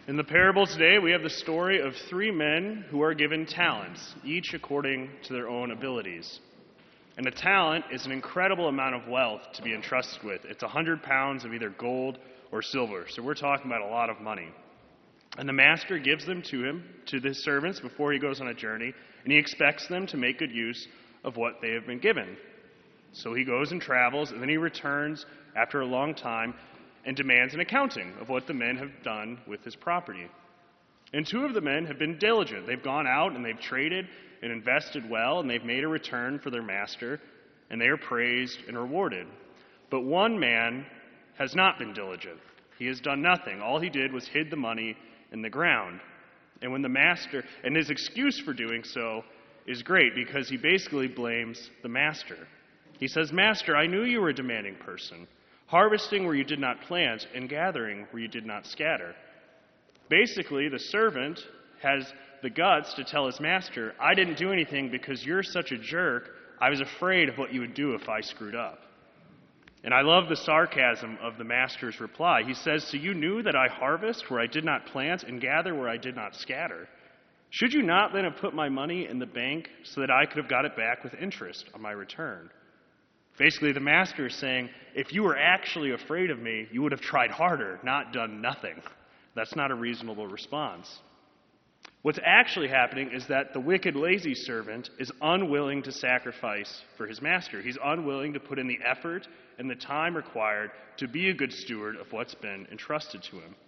In the parable today, we have the story of three men who are given talents, each according to their own abilities. And a talent is an incredible amount of wealth to be entrusted with. It's 100 pounds of either gold or silver, so we're talking about a lot of money. And the master gives them to his servants before he goes on a journey, and he expects them to make good use of what they have been given. So he goes and travels, and then he returns after a long time and demands an accounting of what the men have done with his property. And two of the men have been diligent. They've gone out and they've traded and invested well, and they've made a return for their master, and they are praised and rewarded. But one man has not been diligent. He has done nothing. All he did was hid the money in the ground. And when the master, and his excuse for doing so is great because he basically blames the master. He says, "Master, I knew you were a demanding person, harvesting where you did not plant and gathering where you did not scatter." Basically, the servant has the guts to tell his master, "I didn't do anything because you're such a jerk. I was afraid of what you would do if I screwed up." And I love the sarcasm of the master's reply. He says, "So you knew that I harvest where I did not plant and gather where I did not scatter. Should you not then have put my money in the bank so that I could have got it back with interest on my return?" Basically, the master is saying, if you were actually afraid of me, you would have tried harder, not done nothing. That's not a reasonable response. What's actually happening is that the wicked, lazy servant is unwilling to sacrifice for his master. He's unwilling to put in the effort and the time required to be a good steward of what's been entrusted to him.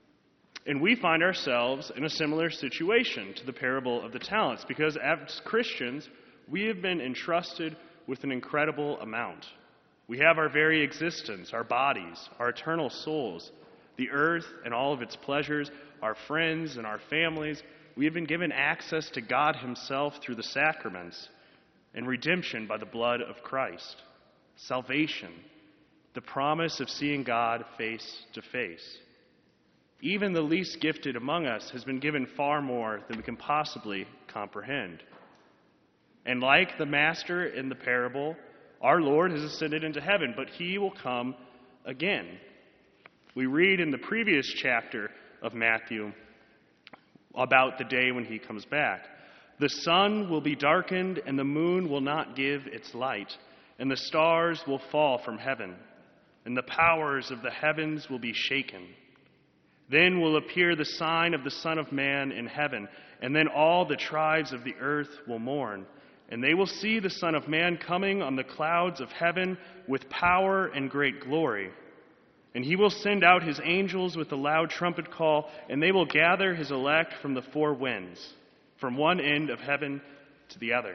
And we find ourselves in a similar situation to the parable of the talents, because as Christians, we have been entrusted with an incredible amount. We have our very existence, our bodies, our eternal souls, the earth and all of its pleasures, our friends and our families. We have been given access to God himself through the sacraments and redemption by the blood of Christ. Salvation, the promise of seeing God face to face. Even the least gifted among us has been given far more than we can possibly comprehend. And like the master in the parable, our Lord has ascended into heaven, but he will come again. We read in the previous chapter of Matthew about the day when he comes back. "The sun will be darkened, and the moon will not give its light, and the stars will fall from heaven, and the powers of the heavens will be shaken. Then will appear the sign of the Son of Man in heaven, and then all the tribes of the earth will mourn. And they will see the Son of Man coming on the clouds of heaven with power and great glory. And he will send out his angels with a loud trumpet call, and they will gather his elect from the four winds, from one end of heaven to the other."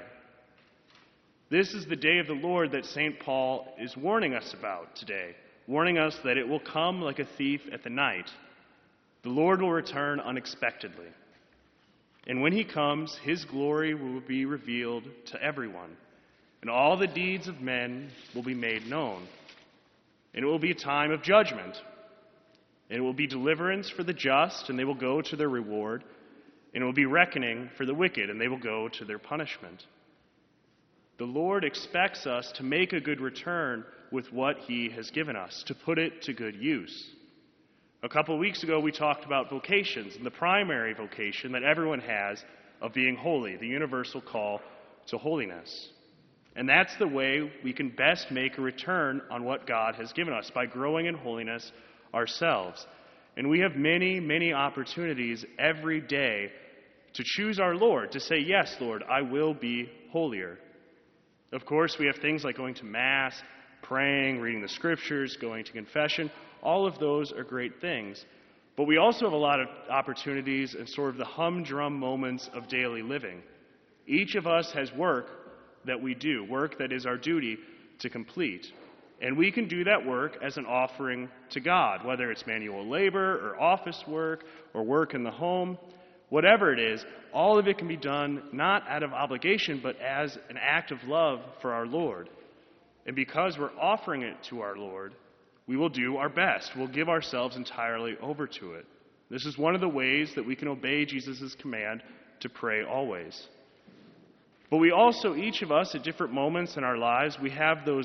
This is the day of the Lord that St. Paul is warning us about today, warning us that it will come like a thief at the night. The Lord will return unexpectedly. And when he comes, his glory will be revealed to everyone, and all the deeds of men will be made known. And it will be a time of judgment. And it will be deliverance for the just, and they will go to their reward. And it will be reckoning for the wicked, and they will go to their punishment. The Lord expects us to make a good return with what he has given us, to put it to good use. A couple of weeks ago, we talked about vocations, and the primary vocation that everyone has of being holy, the universal call to holiness. And that's the way we can best make a return on what God has given us, by growing in holiness ourselves. And we have many, many opportunities every day to choose our Lord, to say, "Yes, Lord, I will be holier." Of course, we have things like going to Mass, praying, reading the Scriptures, going to confession. All of those are great things. But we also have a lot of opportunities in sort of the humdrum moments of daily living. Each of us has work that we do, work that is our duty to complete. And we can do that work as an offering to God, whether it's manual labor or office work or work in the home. Whatever it is, all of it can be done not out of obligation, but as an act of love for our Lord. And because we're offering it to our Lord, we will do our best. We'll give ourselves entirely over to it. This is one of the ways that we can obey Jesus' command to pray always. But we also, each of us, at different moments in our lives, we have those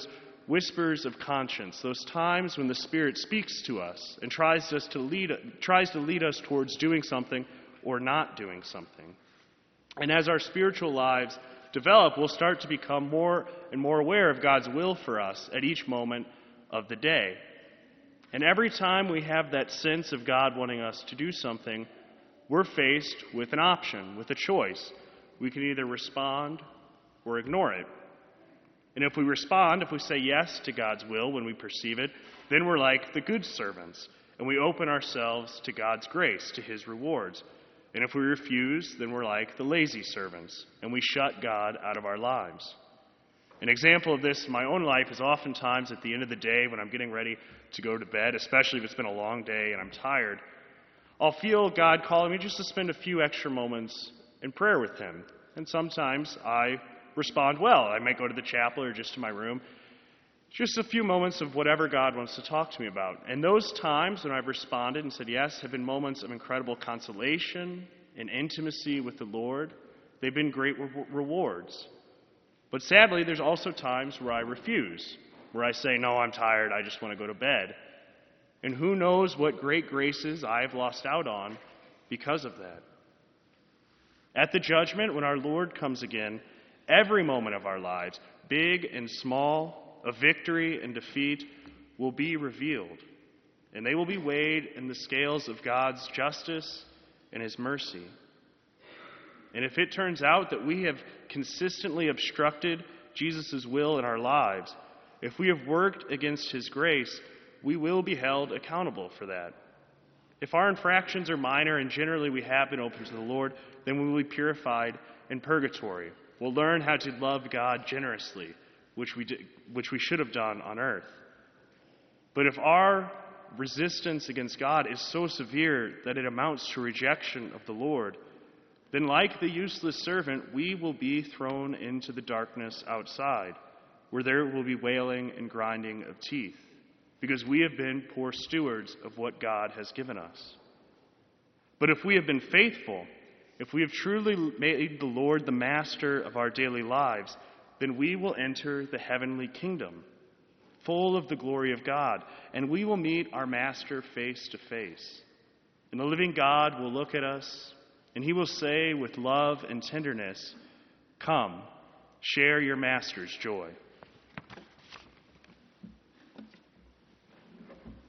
whispers of conscience, those times when the Spirit speaks to us and tries to lead us towards doing something or not doing something. And as our spiritual lives develop, we'll start to become more and more aware of God's will for us at each moment of the day. And every time we have that sense of God wanting us to do something, we're faced with an option, with a choice. We can either respond or ignore it. And if we respond, if we say yes to God's will when we perceive it, then we're like the good servants, and we open ourselves to God's grace, to His rewards. And if we refuse, then we're like the lazy servants, and we shut God out of our lives. An example of this in my own life is oftentimes at the end of the day when I'm getting ready to go to bed, especially if it's been a long day and I'm tired, I'll feel God calling me just to spend a few extra moments in prayer with Him. And sometimes I respond well. I might go to the chapel or just to my room. Just a few moments of whatever God wants to talk to me about. And those times when I've responded and said yes have been moments of incredible consolation and intimacy with the Lord. They've been great rewards. But sadly, there's also times where I refuse, where I say, no, I'm tired, I just want to go to bed. And who knows what great graces I've lost out on because of that. At the judgment, when our Lord comes again, every moment of our lives, big and small, of victory and defeat, will be revealed. And they will be weighed in the scales of God's justice and His mercy. And if it turns out that we have consistently obstructed Jesus' will in our lives, if we have worked against His grace, we will be held accountable for that. If our infractions are minor and generally we have been open to the Lord, then we will be purified in purgatory. We'll learn how to love God generously, which we should have done on earth. But if our resistance against God is so severe that it amounts to rejection of the Lord, then like the useless servant, we will be thrown into the darkness outside, where there will be wailing and grinding of teeth, because we have been poor stewards of what God has given us. But if we have been faithful, if we have truly made the Lord the master of our daily lives, then we will enter the heavenly kingdom, full of the glory of God, and we will meet our master face to face. And the living God will look at us, and He will say with love and tenderness, "Come, share your master's joy."